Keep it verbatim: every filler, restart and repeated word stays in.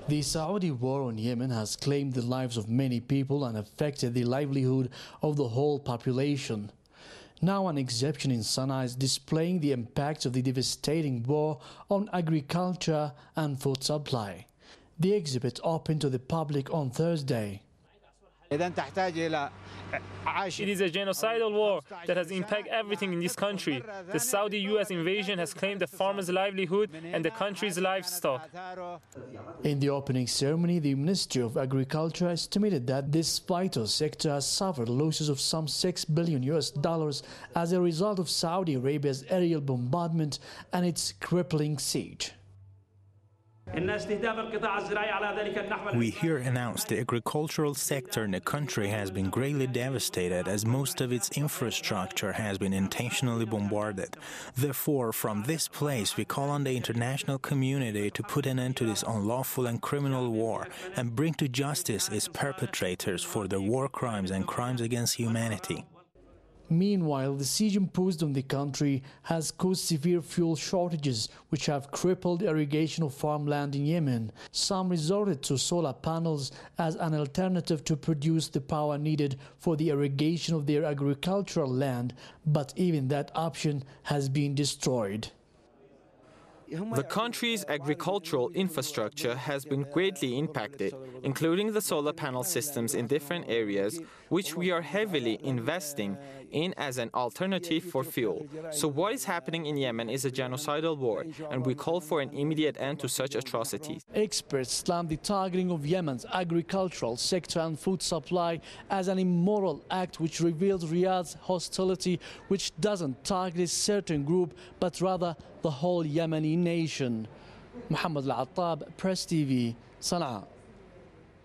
The Saudi war on Yemen has claimed the lives of many people and affected the livelihood of the whole population. Now an exhibition in Sana'a is displaying the impact of the devastating war on agriculture and food supply. The exhibit opened to the public on Thursday. It is a genocidal war that has impacted everything in this country. The Saudi-U S invasion has claimed the farmers' livelihood and the country's livestock. In the opening ceremony, the Ministry of Agriculture estimated that this vital sector has suffered losses of some six billion U S dollars as a result of Saudi Arabia's aerial bombardment and its crippling siege. We here announce the agricultural sector in the country has been greatly devastated as most of its infrastructure has been intentionally bombarded. Therefore, from this place, we call on the international community to put an end to this unlawful and criminal war and bring to justice its perpetrators for their war crimes and crimes against humanity. Meanwhile, the siege imposed on the country has caused severe fuel shortages, which have crippled irrigation of farmland in Yemen. Some resorted to solar panels as an alternative to produce the power needed for the irrigation of their agricultural land, but even that option has been destroyed. The country's agricultural infrastructure has been greatly impacted, including the solar panel systems in different areas, which we are heavily investing in as an alternative for fuel. So what is happening in Yemen is a genocidal war, and we call for an immediate end to such atrocities. Experts slam the targeting of Yemen's agricultural sector and food supply as an immoral act which reveals Riyadh's hostility, which doesn't target a certain group, but rather the whole Yemeni nation. Mohammed Al-Attab, Press T V, Sana'a.